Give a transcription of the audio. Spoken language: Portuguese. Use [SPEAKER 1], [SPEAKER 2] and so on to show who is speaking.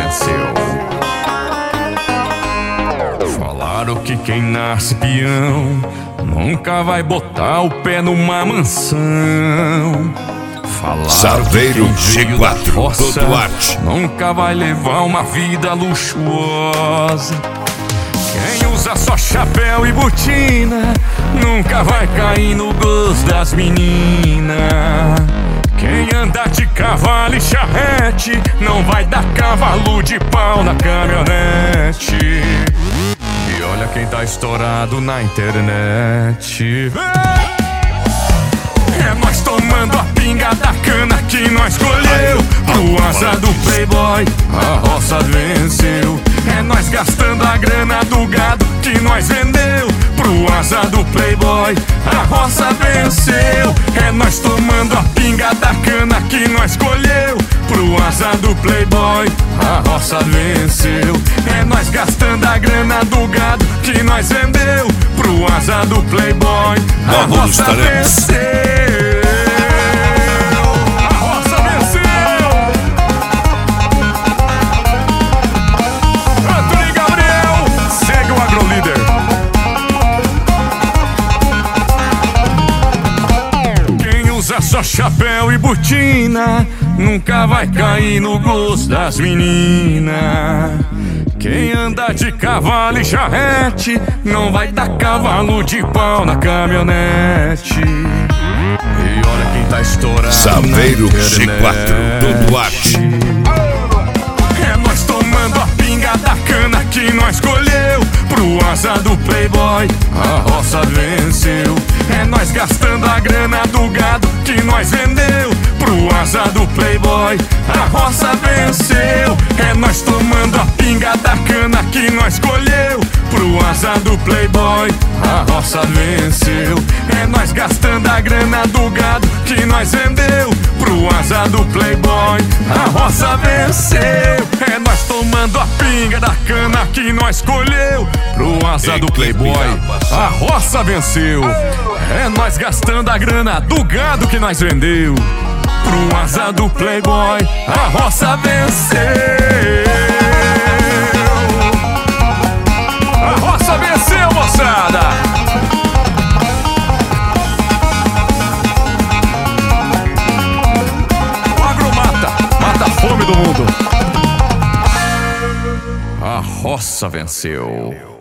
[SPEAKER 1] venceu. Falaram que quem nasce peão nunca vai botar o pé numa mansão. Falaram
[SPEAKER 2] Saveiro G4
[SPEAKER 1] roça
[SPEAKER 2] do Duarte
[SPEAKER 1] nunca vai levar uma vida luxuosa. Quem usa só chapéu e botina nunca vai cair no gosto das meninas. Quem anda de cavalo e charrete não vai dar cavalo de pau na caminhonete. E olha quem tá estourado na internet. É nós tomando a pinga da cana que nós colheu. Pro asa do playboy a roça venceu. É nós gastando a grana do gado que nós vendeu. Pro asa do playboy a roça venceu. É nós tomando a pinga da cana que nós colheu. Pro asa do playboy a roça venceu. É nós gastando a grana do gado que nós vendeu. Pro asa do playboy a roça venceu. Só chapéu e botina nunca vai cair no gosto das meninas. Quem anda de cavalo e charrete não vai dar cavalo de pau na caminhonete. E olha quem tá estourado
[SPEAKER 2] Saveiro G4 do Duarte.
[SPEAKER 1] É nós tomando a pinga da cana que nós colheu. Pro asa do playboy a roça venceu. É nós gastando a grana do gado que nós vendeu. Pro asa do playboy a roça venceu. É nós tomando a pinga da cana que nós colheu. Pro asa do playboy a roça venceu. É nós gastando a grana do gado que nós vendeu. Pro asa do playboy a roça venceu. É nós tomando a pinga da cana que nós colheu. Pro asa do playboy a roça venceu. É nós gastando a grana do gado que nós vendeu. Pro asa do playboy a roça venceu. A roça venceu, moçada. O agro mata a fome do mundo. A roça venceu.